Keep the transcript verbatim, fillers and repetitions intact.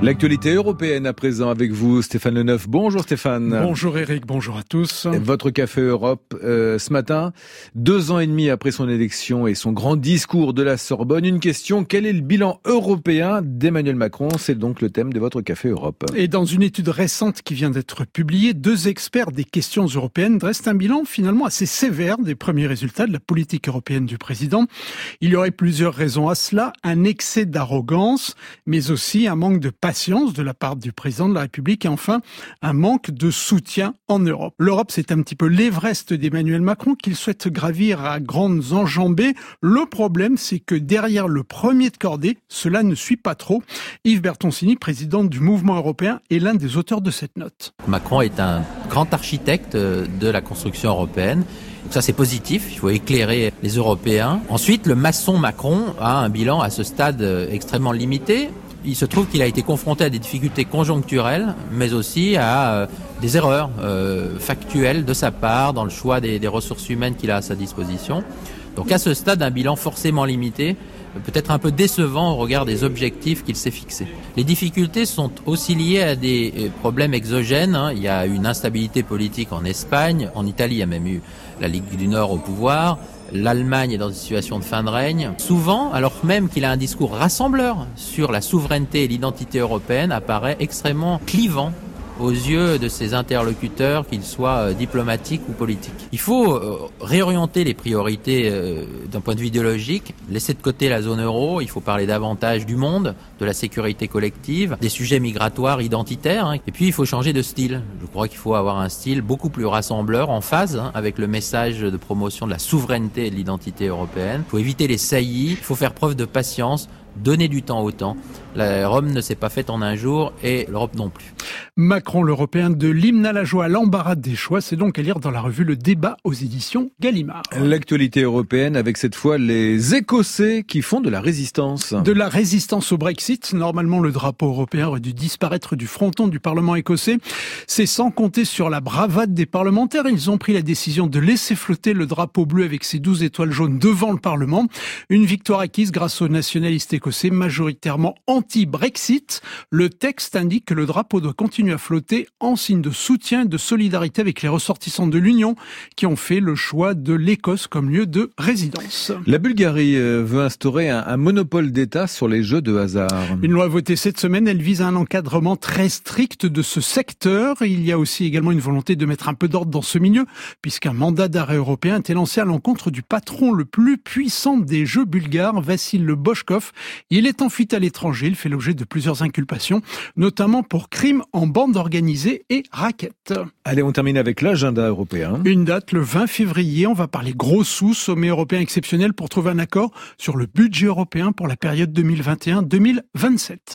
L'actualité européenne à présent avec vous, Stéphane Leneuf. Bonjour Stéphane. Bonjour Eric, bonjour à tous. Votre Café Europe euh, ce matin, deux ans et demi après son élection et son grand discours de la Sorbonne, une question, quel est le bilan européen d'Emmanuel Macron? C'est donc le thème de votre Café Europe. Et dans une étude récente qui vient d'être publiée, deux experts des questions européennes dressent un bilan finalement assez sévère des premiers résultats de la politique européenne du président. Il y aurait plusieurs raisons à cela, un excès d'arrogance, mais aussi un manque de patience de la part du président de la République et enfin un manque de soutien en Europe. L'Europe, c'est un petit peu l'Everest d'Emmanuel Macron qu'il souhaite gravir à grandes enjambées. Le problème, c'est que derrière le premier de cordée, cela ne suit pas trop. Yves Bertoncini, président du Mouvement européen, est l'un des auteurs de cette note. Macron est un grand architecte de la construction européenne. Donc ça, c'est positif, il faut éclairer les Européens. Ensuite, le maçon Macron a un bilan à ce stade extrêmement limité. Il se trouve qu'il a été confronté à des difficultés conjoncturelles, mais aussi à euh, des erreurs euh, factuelles de sa part dans le choix des, des ressources humaines qu'il a à sa disposition. Donc à ce stade, un bilan forcément limité, peut-être un peu décevant au regard des objectifs qu'il s'est fixés. Les difficultés sont aussi liées à des problèmes exogènes. Hein. Il y a une instabilité politique en Espagne, en Italie, il y a même eu la Ligue du Nord au pouvoir. L'Allemagne est dans une situation de fin de règne. Souvent, alors même qu'il a un discours rassembleur sur la souveraineté et l'identité européenne, apparaît extrêmement clivant aux yeux de ses interlocuteurs, qu'ils soient diplomatiques ou politiques. Il faut euh, réorienter les priorités euh, d'un point de vue idéologique, laisser de côté la zone euro, il faut parler davantage du monde, de la sécurité collective, des sujets migratoires, identitaires, hein. Et puis il faut changer de style. Je crois qu'il faut avoir un style beaucoup plus rassembleur, en phase hein, avec le message de promotion de la souveraineté et de l'identité européenne. Il faut éviter les saillies, il faut faire preuve de patience, donner du temps au temps. La Rome ne s'est pas faite en un jour et l'Europe non plus. Macron, l'Européen, de l'hymne à la joie à l'embarras des choix, c'est donc à lire dans la revue Le Débat aux éditions Gallimard. L'actualité européenne avec cette fois les Écossais qui font de la résistance. De la résistance au Brexit. Normalement, le drapeau européen aurait dû disparaître du fronton du Parlement écossais. C'est sans compter sur la bravade des parlementaires. Ils ont pris la décision de laisser flotter le drapeau bleu avec ses douze étoiles jaunes devant le Parlement. Une victoire acquise grâce aux nationalistes écossais majoritairement anti-Brexit. Le texte indique que le drapeau doit continuer à flotter en signe de soutien et de solidarité avec les ressortissants de l'Union qui ont fait le choix de l'Écosse comme lieu de résidence. La Bulgarie veut instaurer un, un monopole d'État sur les jeux de hasard. Une loi votée cette semaine, elle vise à un encadrement très strict de ce secteur. Il y a aussi également une volonté de mettre un peu d'ordre dans ce milieu, puisqu'un mandat d'arrêt européen a été lancé à l'encontre du patron le plus puissant des jeux bulgares, Vassil Boshkov. Il est en fuite à l'étranger, il fait l'objet de plusieurs inculpations, notamment pour crimes en bande organisée et raquettes. Allez, on termine avec l'agenda européen. Une date, le vingt février, on va parler gros sous, sommet européen exceptionnel pour trouver un accord sur le budget européen pour la période deux mille vingt et un deux mille vingt-sept.